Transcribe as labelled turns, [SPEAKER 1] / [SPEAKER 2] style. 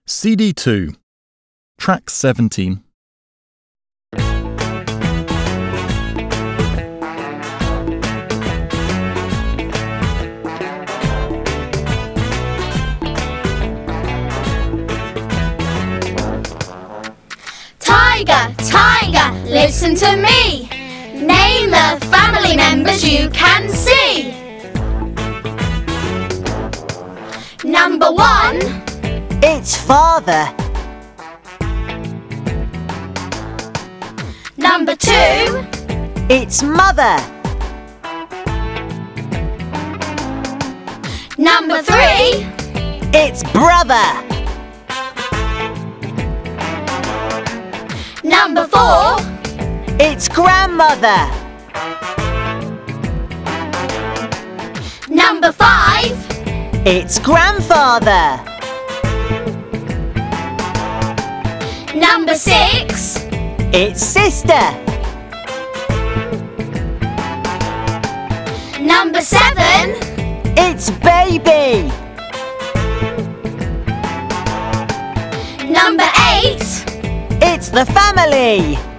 [SPEAKER 1] CD2, Track 17.
[SPEAKER 2] Tiger, tiger, listen to me. Name the family members you can see. Number 1,
[SPEAKER 3] It's father.
[SPEAKER 2] Number 2,
[SPEAKER 3] It's mother.
[SPEAKER 2] Number 3,
[SPEAKER 3] It's brother.
[SPEAKER 2] Number 4,
[SPEAKER 3] It's grandmother.
[SPEAKER 2] Number 5,
[SPEAKER 3] It's grandfather.
[SPEAKER 2] Number 6,
[SPEAKER 3] It's sister.
[SPEAKER 2] Number 7,
[SPEAKER 3] It's baby.
[SPEAKER 2] Number 8,
[SPEAKER 3] It's the family.